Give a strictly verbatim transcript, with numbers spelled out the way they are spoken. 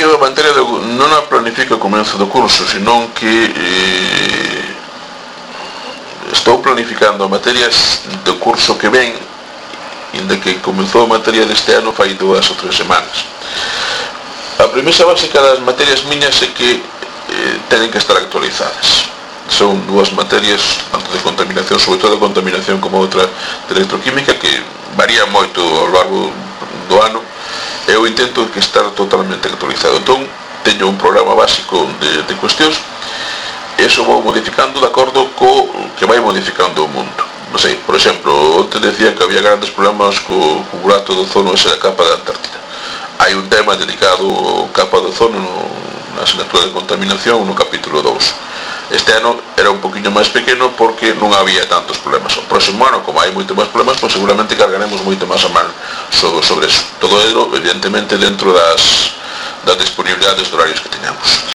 que a materia do, non a planifico ao comezo do curso, senón que eh, estou planificando materias do curso que ven, inda que comezou a materia deste ano fai dúas ou tres semanas. A premisa básica das materias miñas é que eh, tenen que estar actualizadas. Son dúas materias, tanto de contaminación, sobre todo de contaminación como outra de electroquímica, que varían moito ao largo do ano. Eu intento que estar totalmente actualizado. Entón, teño un programa básico de, de cuestións, e iso vou modificando de acordo co que vai modificando o mundo. Non sei, por exemplo, onte decía que había grandes problemas co, co burato do ozono ese da capa da Antártida. Hai un tema dedicado ao capa do ozono no, na asignatura de contaminación no capítulo dous. Este ano era un poquinho máis pequeno porque non había tantos problemas. O próximo ano, como hai moito máis problemas, pues seguramente cargaremos moito máis a man sobre, sobre eso. Todo ello, evidentemente, dentro das, das disponibilidades de horarios que teñamos.